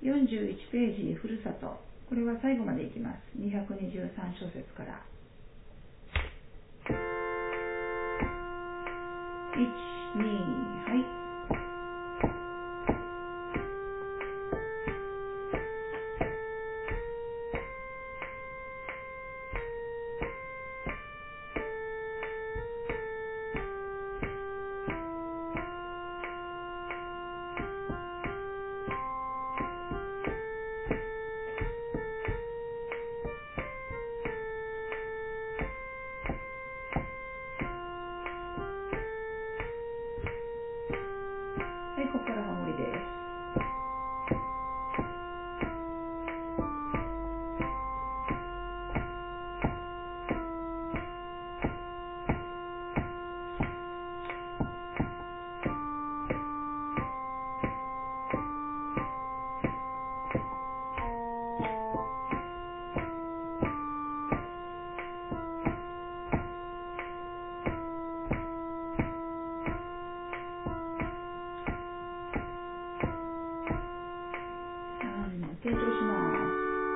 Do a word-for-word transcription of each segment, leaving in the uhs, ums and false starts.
よんじゅういちページ、ふるさと。これは最後までいきます。にひゃくにじゅうさん小節から。いち、に、はい。はい、ここからハモリです。転調します。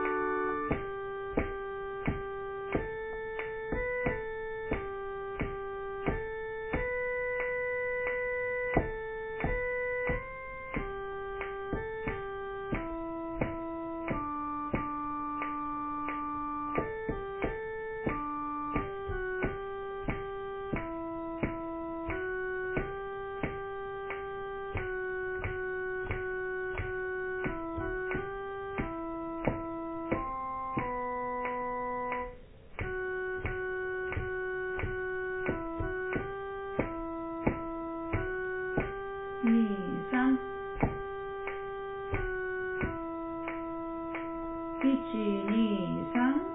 に、さん。いち、に、さん。